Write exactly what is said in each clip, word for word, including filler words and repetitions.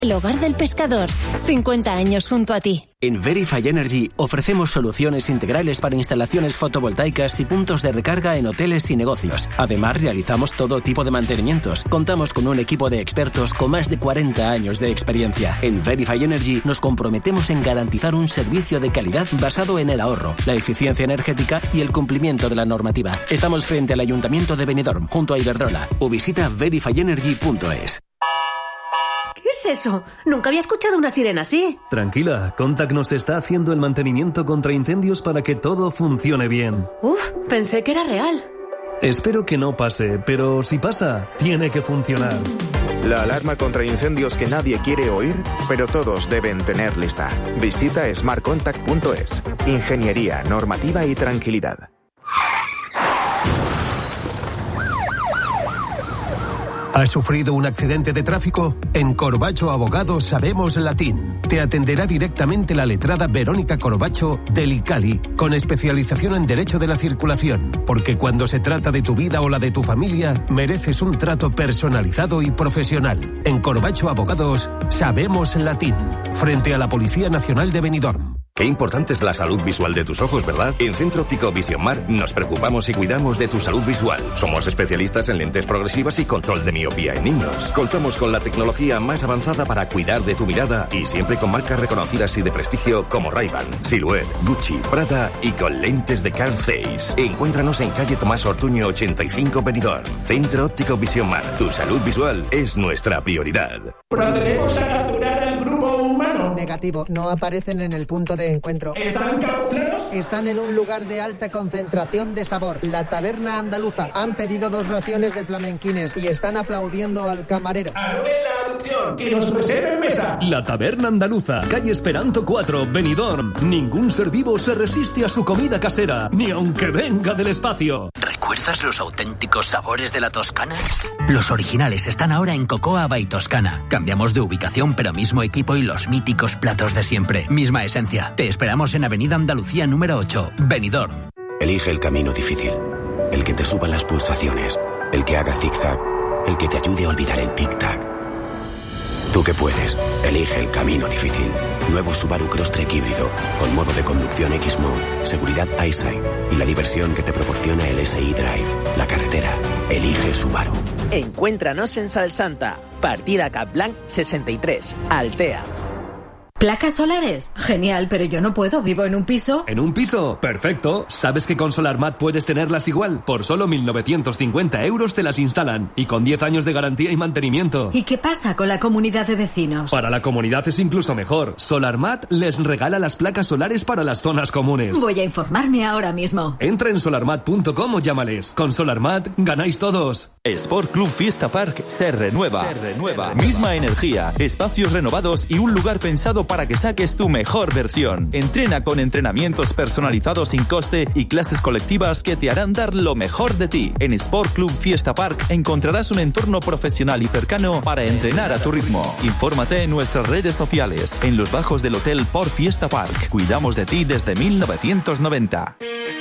El hogar del pescador. cincuenta años junto a ti. En Verify Energy ofrecemos soluciones integrales para instalaciones fotovoltaicas y puntos de recarga en hoteles y negocios. Además, realizamos todo tipo de mantenimientos. Contamos con un equipo de expertos con más de cuarenta años de experiencia. En Verify Energy nos comprometemos en garantizar un servicio de calidad basado en el ahorro, la eficiencia energética y el cumplimiento de la normativa. Estamos frente al Ayuntamiento de Benidorm, junto a Iberdrola. O visita verify energy punto es. ¿Qué es eso? Nunca había escuchado una sirena así. Tranquila, Contact nos está haciendo el mantenimiento contra incendios para que todo funcione bien. Uf, pensé que era real. Espero que no pase, pero si pasa, tiene que funcionar. La alarma contra incendios que nadie quiere oír, pero todos deben tener lista. Visita smart contact punto es. Ingeniería, normativa y tranquilidad. ¿Has sufrido un accidente de tráfico? En Corbacho Abogados sabemos latín. Te atenderá directamente la letrada Verónica Corbacho del ICALI, con especialización en Derecho de la Circulación, porque cuando se trata de tu vida o la de tu familia, mereces un trato personalizado y profesional. En Corbacho Abogados sabemos latín, frente a la Policía Nacional de Benidorm. Qué importante es la salud visual de tus ojos, ¿verdad? En Centro Óptico Vision Mar nos preocupamos y cuidamos de tu salud visual. Somos especialistas en lentes progresivas y control de miopía en niños. Contamos con la tecnología más avanzada para cuidar de tu mirada y siempre con marcas reconocidas y de prestigio como Ray-Ban, Silhouette, Gucci, Prada y con lentes de Carl Zeiss. Encuéntranos en calle Tomás Ortuño ochenta y cinco Benidorm. Centro Óptico Vision Mar. Tu salud visual es nuestra prioridad. Procedemos a capturar al grupo humano. Negativo, no aparecen en el punto de encuentro. ¿Están camuflados? Están en un lugar de alta concentración de sabor, la Taberna Andaluza. Han pedido dos raciones de flamenquines y están aplaudiendo al camarero. Anule la adopción, que nos reserven mesa. La Taberna Andaluza, calle Esperanto cuatro, Benidorm. Ningún ser vivo se resiste a su comida casera, ni aunque venga del espacio. ¿Recuerdas los auténticos sabores de la Toscana? Los originales están ahora en Cocoa by Toscana. Cambiamos de ubicación, pero mismo equipo y los míticos platos de siempre. Misma esencia. Te esperamos en Avenida Andalucía número ocho, Benidorm. Elige el camino difícil. El que te suba las pulsaciones. El que haga zigzag. El que te ayude a olvidar el tic-tac. Tú que puedes, elige el camino difícil. Nuevo Subaru Crosstrek híbrido, con modo de conducción X-Mode, seguridad EyeSight y la diversión que te proporciona el S I Drive. La carretera, elige Subaru. Encuéntranos en Salsanta, partida Capblanc sesenta y tres, Altea. ¿Placas solares? Genial, pero yo no puedo, vivo en un piso. ¿En un piso? Perfecto. ¿Sabes que con SolarMat puedes tenerlas igual? Por solo mil novecientos cincuenta euros te las instalan. Y con diez años de garantía y mantenimiento. ¿Y qué pasa con la comunidad de vecinos? Para la comunidad es incluso mejor. SolarMat les regala las placas solares para las zonas comunes. Voy a informarme ahora mismo. Entra en solarmat punto com o llámales. Con SolarMat ganáis todos. Sport Club Fiesta Park se renueva. Se renueva. Misma energía, espacios renovados y un lugar pensado para que saques tu mejor versión. Entrena con entrenamientos personalizados sin coste y clases colectivas que te harán dar lo mejor de ti. En Sport Club Fiesta Park encontrarás un entorno profesional y cercano para entrenar a tu ritmo. Infórmate en nuestras redes sociales, en los bajos del Hotel Port Fiesta Park. Cuidamos de ti desde mil novecientos noventa.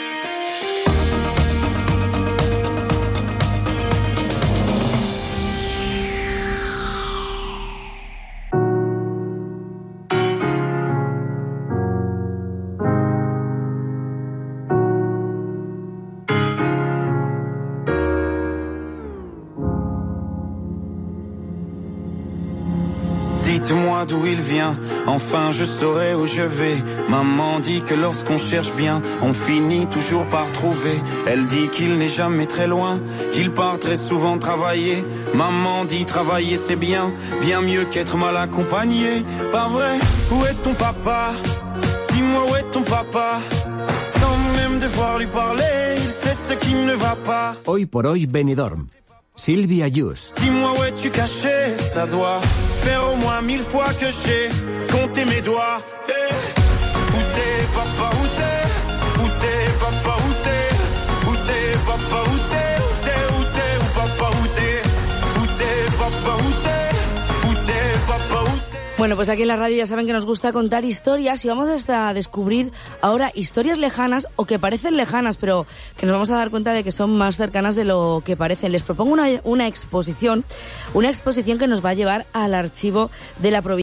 Dites-moi d'où il vient, enfin je saurai où je vais. Maman dit que lorsqu'on cherche bien, on finit toujours par trouver. Elle dit qu'il n'est jamais très loin, qu'il part très souvent travailler. Maman dit travailler c'est bien, bien mieux qu'être mal accompagné. Pas vrai? Où est ton papa? Dis-moi où est ton papa? Sans même devoir lui parler, il sait ce qui ne va pas. Hoy por hoy Benidorm. Sylvia Yus. Dis-moi où es-tu caché? Ça doit faire au moins mille fois que j'ai compté mes doigts. Hey. Où t'es, papa, où t'es? Où t'es, papa, où t'es? Où t'es, papa, où t'es? Où t'es, où t'es, où papa, où t'es? Où t'es, papa, où t'es? Où t'es, papa, où t'es? Bueno, pues aquí en la radio ya saben que nos gusta contar historias y vamos hasta descubrir ahora historias lejanas o que parecen lejanas, pero que nos vamos a dar cuenta de que son más cercanas de lo que parecen. Les propongo una, una exposición, una exposición que nos va a llevar al archivo de la provincia.